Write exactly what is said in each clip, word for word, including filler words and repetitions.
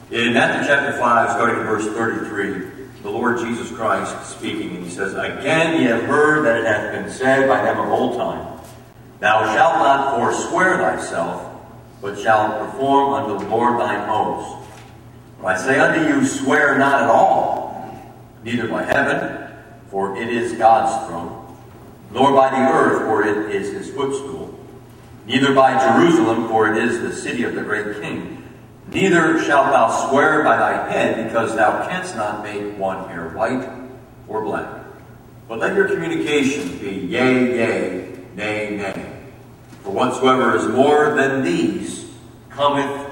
In Matthew chapter five, starting in verse thirty-three, the Lord Jesus Christ speaking, and he says, "Again ye have heard that it hath been said by them of old time, Thou shalt not forswear thyself, but shalt perform unto the Lord thine oaths. But I say unto you, swear not at all, neither by heaven, for it is God's throne, nor by the earth, for it is his footstool, neither by Jerusalem, for it is the city of the great King. Neither shalt thou swear by thy head, because thou canst not make one hair white or black. But let your communication be yea, yea, nay, nay. For whatsoever is more than these cometh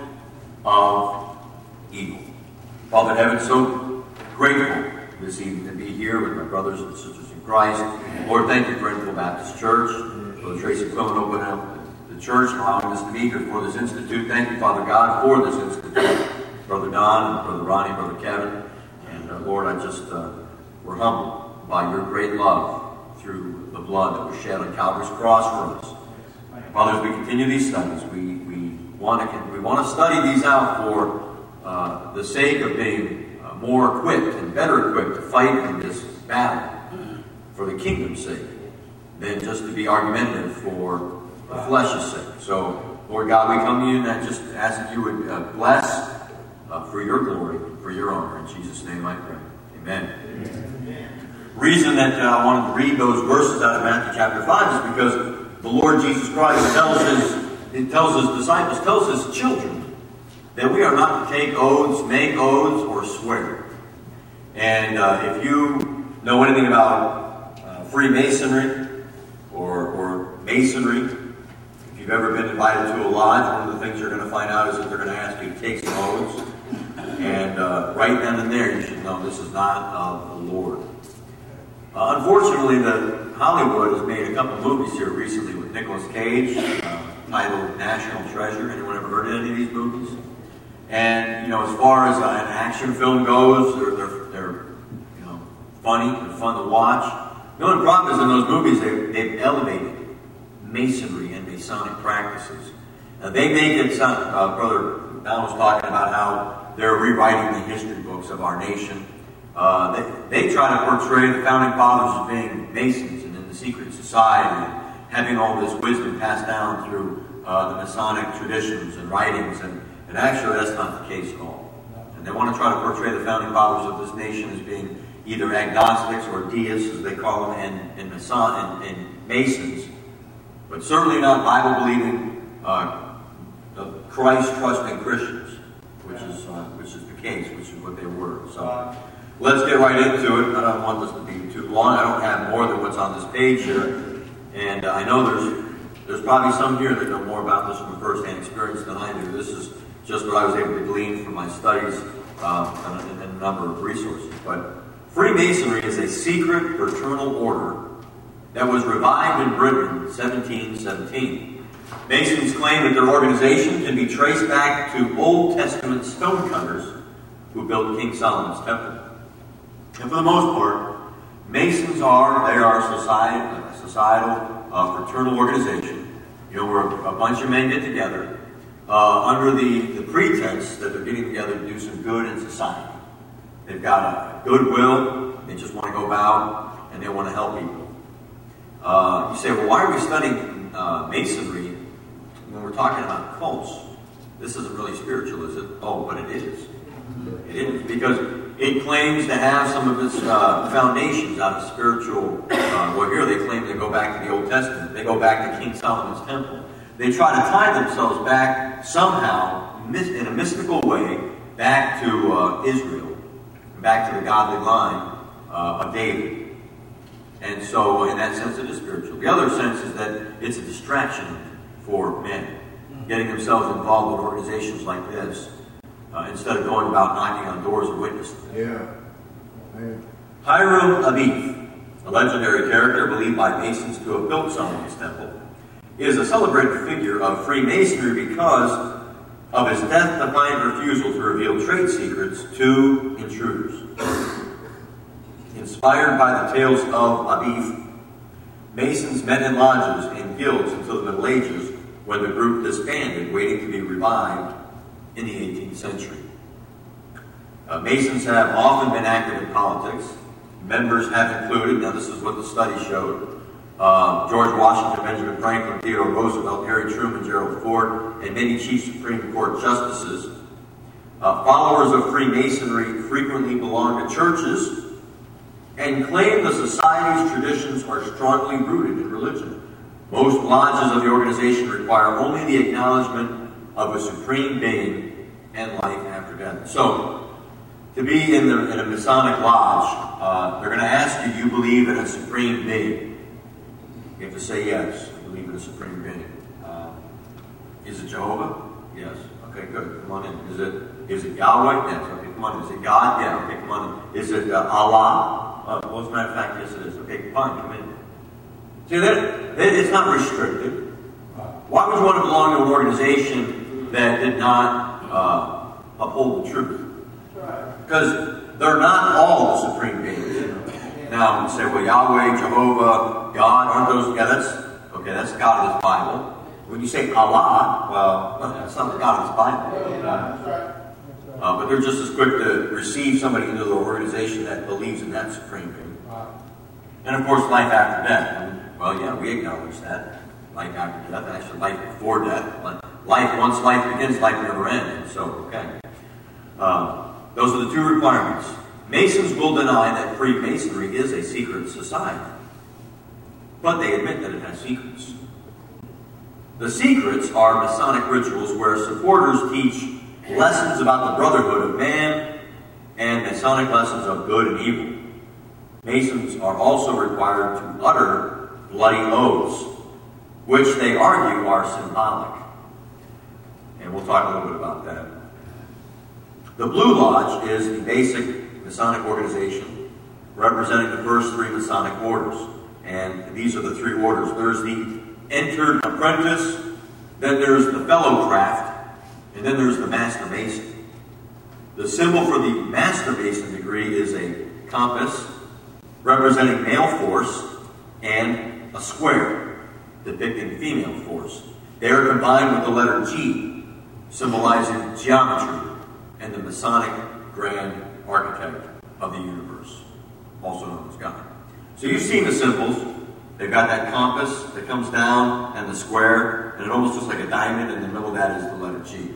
of evil." Father in heaven, so grateful this evening to be here with my brothers and sisters in Christ. Lord, thank you for Enfield Baptist Church, Brother Tracy Quillen opening up the church and allowing us to be here for this institute. Thank you, Father God, for this institute. Brother Don, Brother Ronnie, Brother Kevin. And uh, Lord, I just, uh, we're humbled by your great love through the blood that was shed on Calvary's cross for us. Father, as we continue these studies, we, we want to we want to study these out for uh, the sake of being uh, more equipped and better equipped to fight in this battle for the kingdom's sake than just to be argumentative for the flesh's sake. So, Lord God, we come to you and I just ask that you would uh, bless uh, for your glory, for your honor. In Jesus' name I pray. Amen. Amen. Reason that uh, I wanted to read those verses out of Matthew chapter five is because the Lord Jesus Christ tells his, he tells his disciples, tells his children, that we are not to take oaths, make oaths, or swear. And uh, if you know anything about uh, Freemasonry or, or Masonry, if you've ever been invited to a lodge, one of the things you're going to find out is that they're going to ask you to take some oaths. And uh, right then and there, you should know this is not of the Lord. Uh, unfortunately, the Hollywood has made a couple movies here recently with Nicolas Cage, uh, titled National Treasure. Anyone ever heard of any of these movies? And, you know, as far as uh, an action film goes, they're, they're, they're you know, funny, they're fun to watch. The only problem is in those movies, they've, they've elevated Masonry and Masonic practices. Uh, they make it sound, uh, Brother Don was talking about how they're rewriting the history books of our nation. Uh, they, they try to portray the Founding Fathers as being Masons and in the secret society, and having all this wisdom passed down through uh, the Masonic traditions and writings, and, and actually that's not the case at all. And they want to try to portray the Founding Fathers of this nation as being either agnostics or deists, as they call them, and, and, Mason, and, and Masons, but certainly not Bible-believing, uh, Christ-trusting Christians, which is uh, which is the case, which is what they were. So let's get right into it. I don't want this to be too long. I don't have more than what's on this page here. And uh, I know there's there's probably some here that know more about this from first-hand experience than I do. This is just what I was able to glean from my studies uh, and, and a number of resources. But Freemasonry is a secret fraternal order that was revived in Britain in seventeen seventeen. Masons claim that their organization can be traced back to Old Testament stonecutters who built King Solomon's temple. And for the most part, Masons are, they are a society, a societal, uh, fraternal organization, you know, where a bunch of men get together uh, under the, the pretense that they're getting together to do some good in society. They've got a goodwill, they just want to go about, and they want to help people. Uh, you say, well, why are we studying uh, Masonry when we're talking about cults? This isn't really spiritual, is it? Oh, but it is. It is, because it claims to have some of its uh, foundations out of spiritual. Uh, well, here they claim they go back to the Old Testament. They go back to King Solomon's temple. They try to tie themselves back somehow, in a mystical way, back to uh, Israel, back to the godly line uh, of David. And so, in that sense, it is spiritual. The other sense is that it's a distraction for men, getting themselves involved in organizations like this, uh, instead of going about knocking on doors and witnessing. Yeah. Man. Hiram Abiff, a legendary character believed by Masons to have built Solomon's temple, is a celebrated figure of Freemasonry because of his death-defying refusal to reveal trade secrets to intruders. Inspired by the tales of Abiff, Masons met in lodges and guilds until the Middle Ages, when the group disbanded, waiting to be revived in the eighteenth century. Uh, Masons have often been active in politics. Members have included, now this is what the study showed, uh, George Washington, Benjamin Franklin, Theodore Roosevelt, Harry Truman, Gerald Ford, and many chief Supreme Court justices. Uh, followers of Freemasonry frequently belong to churches and claim the society's traditions are strongly rooted in religion. Most lodges of the organization require only the acknowledgement of a supreme being and life after death. So, to be in, the, in a Masonic lodge, uh, they're going to ask you, do you believe in a supreme being? You have to say yes, I believe in a supreme being. Uh, is it Jehovah? Yes. Okay, good. Come on in. Is it is it Yahweh? Yes. Okay, come on in. Is it God? Yeah. Okay, come on in. Is it uh, Allah? Uh, well, as a matter of fact, yes, it is. Okay, fine. Come in. See, that, that it's not restricted. Why would you want to belong to an organization that did not uh, uphold the truth? Because they're not all the supreme beings. Now, you say, well, Yahweh, Jehovah, God, aren't those? Yeah, that's okay. That's the God of this Bible. When you say Allah, well, that's not the God of this Bible. Uh, but they're just as quick to receive somebody into their organization that believes in that supreme being. And of course, life after death. And, well, yeah, we acknowledge that. Life after death, actually life before death. Life, once life begins, life never ends. So, okay. Uh, those are the two requirements. Masons will deny that Freemasonry is a secret society. But they admit that it has secrets. The secrets are Masonic rituals where supporters teach lessons about the brotherhood of man and Masonic lessons of good and evil. Masons are also required to utter bloody oaths, which they argue are symbolic. And we'll talk a little bit about that. The Blue Lodge is the basic Masonic organization representing the first three Masonic orders. And these are the three orders. There's the entered apprentice, then there's the fellow craft, and then there's the master mason. The symbol for the master mason degree is a compass representing male force and a square depicting female force. They are combined with the letter G, symbolizing geometry and the Masonic grand architect of the universe, also known as God. So you've seen the symbols. They've got that compass that comes down and the square, and it almost looks like a diamond. In the middle of that is the letter G.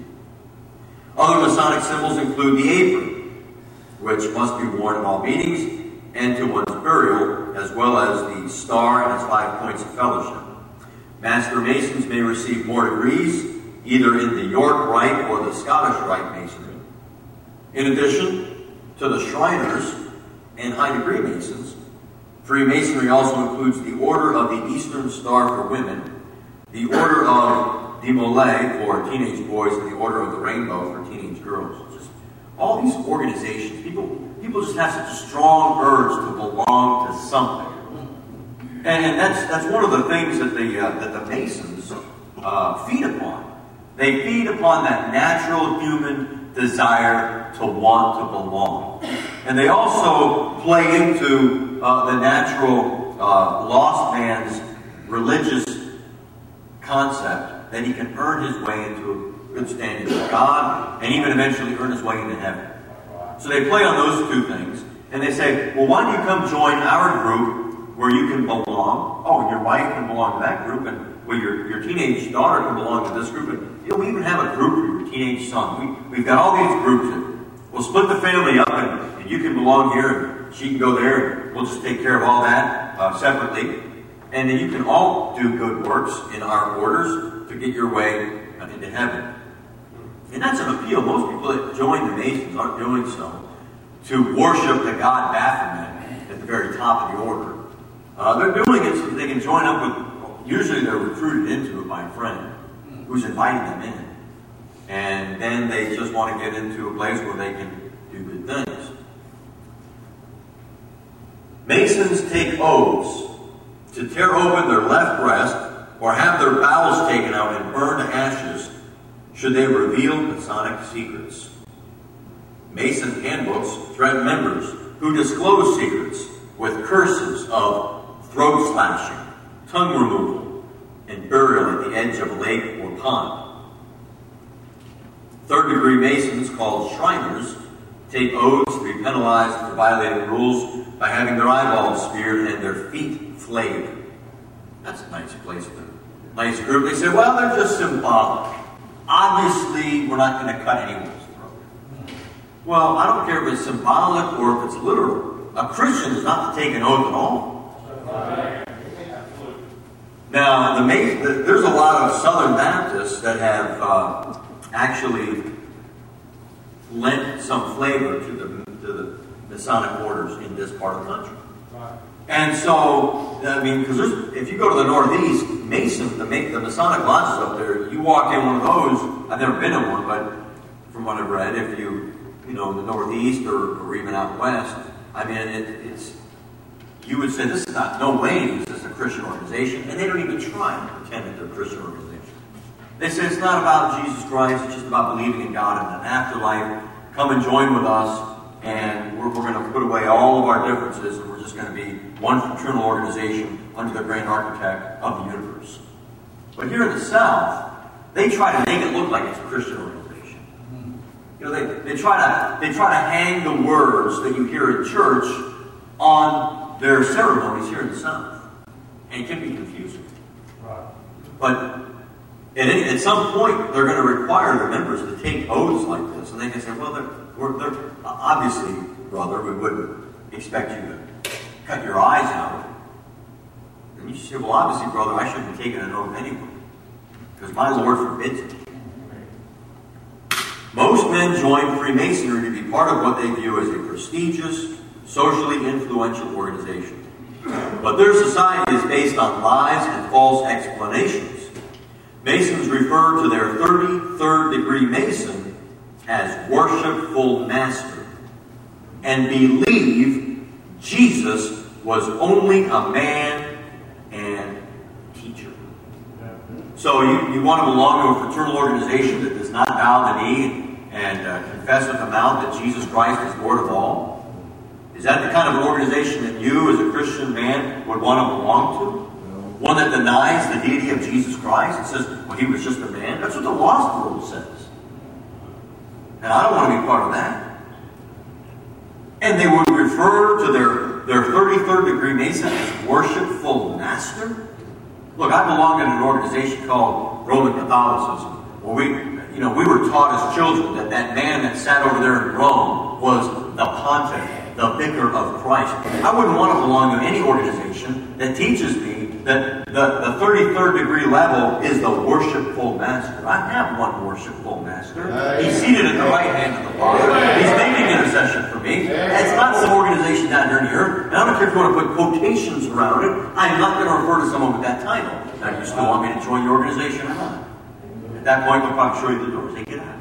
Other Masonic symbols include the apron, which must be worn at all meetings and to one's burial, as well as the star and its five points of fellowship. Master Masons may receive more degrees, either in the York Rite or the Scottish Rite Masonry. In addition to the Shriners and high degree Masons, Freemasonry also includes the Order of the Eastern Star for women, the Order of the Molay for teenage boys, and the Order of the Rainbow for teenage girls. Just all these organizations, people, people just have such a strong urge to belong to something, and, and that's that's one of the things that the uh, that the Masons uh, feed upon. They feed upon that natural human desire to want to belong, and they also play into Uh, the natural uh, lost man's religious concept that he can earn his way into a good standing with God and even eventually earn his way into heaven. So they play on those two things, and they say, well, why don't you come join our group where you can belong? Oh, and your wife can belong to that group, and well, your, your teenage daughter can belong to this group, and you know, we even have a group for your teenage son. We, we've got all these groups, and we'll split the family up, and, and you can belong here, and she can go there. We'll just take care of all that uh, separately. And then you can all do good works in our orders to get your way uh, into heaven. And that's an appeal. Most people that join the Masons aren't doing so to worship the God Baphomet at the very top of the order. Uh, they're doing it so that they can join up with, usually they're recruited into it by a friend who's inviting them in. And then they just want to get into a place where they can do good things. Masons take oaths to tear open their left breast or have their bowels taken out and burned to ashes should they reveal Masonic secrets. Mason handbooks threaten members who disclose secrets with curses of throat slashing, tongue removal, and burial at the edge of a lake or pond. Third-degree Masons, called Shriners, take oaths to be penalized for violating rules by having their eyeballs speared and their feet flayed. That's a nice place for them. Nice group. They say, well, they're just symbolic. Obviously, we're not going to cut anyone's throat. Well, I don't care if it's symbolic or if it's literal. A Christian is not to take an oath at all. Now, the, the, there's a lot of Southern Baptists that have uh, actually lent some flavor to the, to the Masonic orders in this part of the country. And so, I mean, because if you go to the Northeast, Mason, the, the Masonic lodges up there, you walk in one of those, I've never been in one, but from what I've read, if you, you know, in the Northeast or, or even out west, I mean, it, it's, you would say this is not, no way this is a Christian organization, and they don't even try to pretend that they're a Christian organization. They say it's not about Jesus Christ, it's just about believing in God and an afterlife. Come and join with us, and we're, we're going to put away all of our differences, and we're just going to be one fraternal organization under the grand architect of the universe. But here in the South, they try to make it look like it's a Christian organization. You know, they, they try to they try to hang the words that you hear in church on their ceremonies here in the South, and it can be confusing. Right. But at, any, at some point, they're going to require the members to take oaths like this, and they can say, "Well, they're, we're, they're obviously, brother, we wouldn't expect you to cut your eyes out." And you say, "Well, obviously, brother, I shouldn't be taking an oath anyway, because my Lord forbids it." Most men join Freemasonry to be part of what they view as a prestigious, socially influential organization. But their society is based on lies and false explanations. Masons refer to their thirty-third degree Mason as worshipful master and believe Jesus was only a man and teacher. So you, you want to belong to a fraternal organization that does not bow the knee and uh, confess with the mouth that Jesus Christ is Lord of all? Is that the kind of organization that you as a Christian man would want to belong to? One that denies the deity of Jesus Christ and says, well, he was just a man? That's what the lost world says. And I don't want to be part of that. And they would refer to their, their thirty-third degree Mason as worshipful master? Look, I belong in an organization called Roman Catholicism, where we, you know, we were taught as children that that man that sat over there in Rome was the pontiff, the vicar of Christ. I wouldn't want to belong to any organization that teaches me that the, the thirty-third degree level is the worshipful master. I have one worshipful master. He's seated at the right hand of the Father. He's making intercession for me. It's not some organization down here in the earth. And I don't care if you want to put quotations around it. I'm not going to refer to someone with that title. Now, you still want me to join your organization or not? At that point, they'll probably show you the doors. They get out.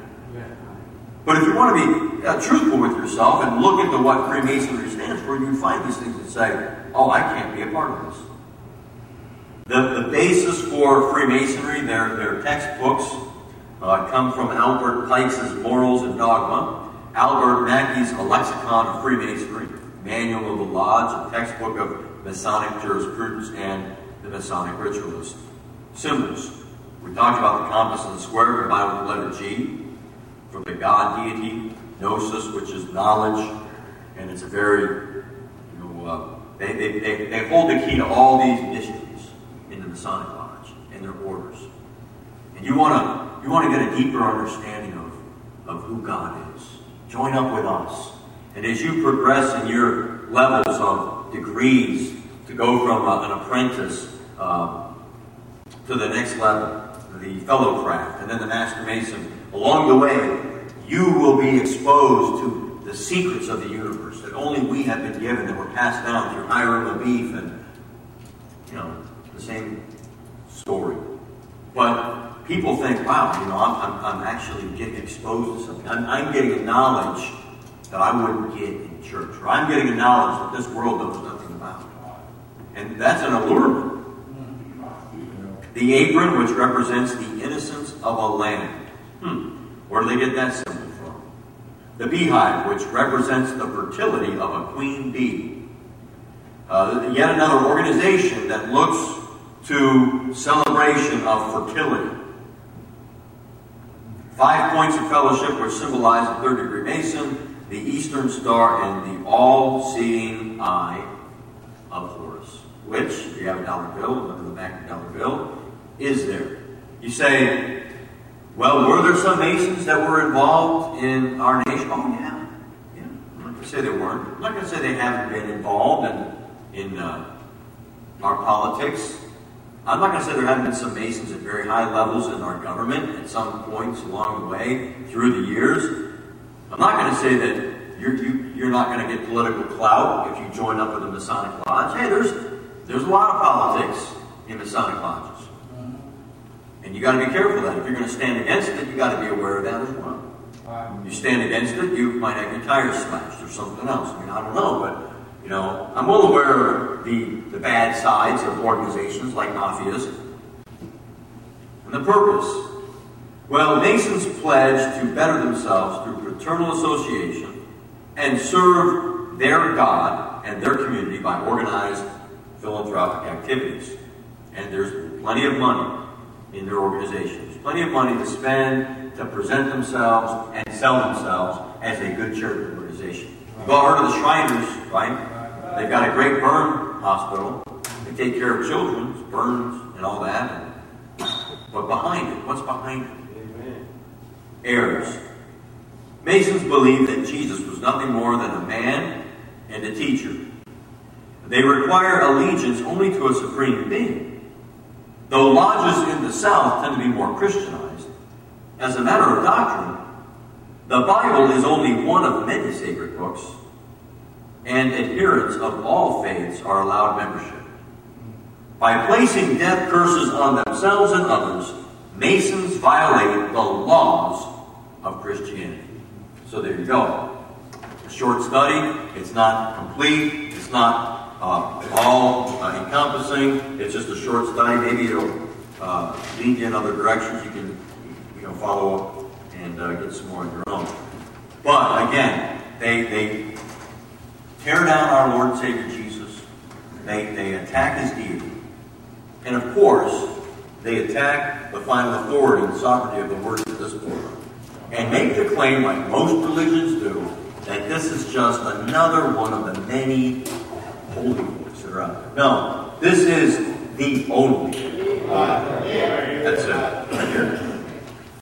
But if you want to be uh, truthful with yourself and look into what Freemasonry stands for, you find these things and say, oh, I can't be a part of this. The, the basis for Freemasonry, their, their textbooks, uh, come from Albert Pike's Morals and Dogma, Albert Mackey's A Lexicon of Freemasonry, Manual of the Lodge, a textbook of Masonic jurisprudence, and the Masonic Ritualist. Symbols. We talked about the compass and the square combined with the letter G for the God deity, Gnosis, which is knowledge, and it's a very, you know, uh, they, they, they, they hold the key to all these mysteries in the Masonic Lodge and their orders. And you want to you want to get a deeper understanding of, of who God is. Join up with us. And as you progress in your levels of degrees to go from uh, an apprentice uh, to the next level, the fellow craft, and then the master mason, along the way, you will be exposed to the secrets of the universe that only we have been given, that were passed down through Hiram Abiff and, you know, the same story. But people think, wow, you know, I'm, I'm, I'm actually getting exposed to something. I'm, I'm getting a knowledge that I wouldn't get in church. Or I'm getting a knowledge that this world knows nothing about. And that's an allurement. The apron, which represents the innocence of a lamb. Hmm. Where do they get that symbol from? The beehive, which represents the fertility of a queen bee. Uh, yet another organization that looks to celebration of fertility. Five points of fellowship, which symbolize the third degree Mason. the eastern star, and the all-seeing eye of Horus, which, if you have a dollar bill, look at the back of the dollar bill, is there. You say, well, were there some Masons that were involved in our nation? Oh, yeah. yeah. I'm not going to say they weren't. I'm not going to say they haven't been involved in, in uh, our politics. I'm not going to say there haven't been some Masons at very high levels in our government at some points along the way through the years. I'm not going to say that you're, you, you're not going to get political clout if you join up with a Masonic Lodge. Hey, there's, there's a lot of politics in Masonic lodges. And you got to be careful of that. If you're going to stand against it, you got to be aware of that as well. You stand against it, you might have your tires slashed or something else. I mean, I don't know, but, you know, I'm well aware of the, the bad sides of organizations like mafias. And the purpose. Well, Masons pledge to better themselves through fraternal association and serve their God and their community by organized philanthropic activities. And there's plenty of money in their organizations. Plenty of money to spend, to present themselves, and sell themselves as a good church organization. You've all heard of the Shriners, right? They've got a great burn hospital. They take care of children's burns and all that. But behind it, what's behind it? Amen. Heirs. Masons believe that Jesus was nothing more than a man and a teacher. They require allegiance only to a supreme being. Though lodges in the South tend to be more Christianized, as a matter of doctrine, the Bible is only one of many sacred books, and adherents of all faiths are allowed membership. By placing death curses on themselves and others, Masons violate the laws of Christianity. So there you go. A short study. It's not complete. It's not Uh, all uh, encompassing. It's just a short study. Maybe it'll uh, lead you in other directions. You can, you know, follow up and uh, get some more of your own. But again, they they tear down our Lord and Savior Jesus. They they attack His deity, and of course, they attack the final authority and sovereignty of the Word of this book, and make the claim, like most religions do, that this is just another one of the many holy books that are out there. No, this is the only. That's it.